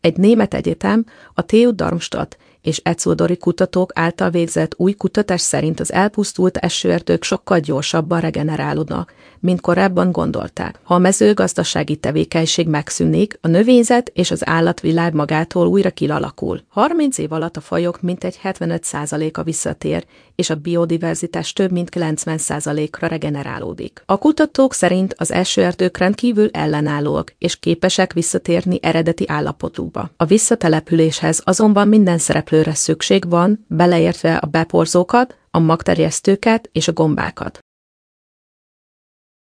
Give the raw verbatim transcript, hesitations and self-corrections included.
Egy német egyetem, a T U Darmstadt és ecuadori kutatók által végzett új kutatás szerint az elpusztult esőerdők sokkal gyorsabban regenerálódnak, mint korábban gondolták. Ha a mezőgazdasági tevékenység megszűnik, a növényzet és az állatvilág magától újra kialakul. harminc év alatt a fajok mintegy hetvenöt százaléka visszatér, és a biodiverzitás több mint kilencven százalékra regenerálódik. A kutatók szerint az esőerdők rendkívül ellenállóak, és képesek visszatérni eredeti állapotukba. A visszatelepüléshez azonban minden szereplőre szükség van, beleértve a beporzókat, a magterjesztőket és a gombákat.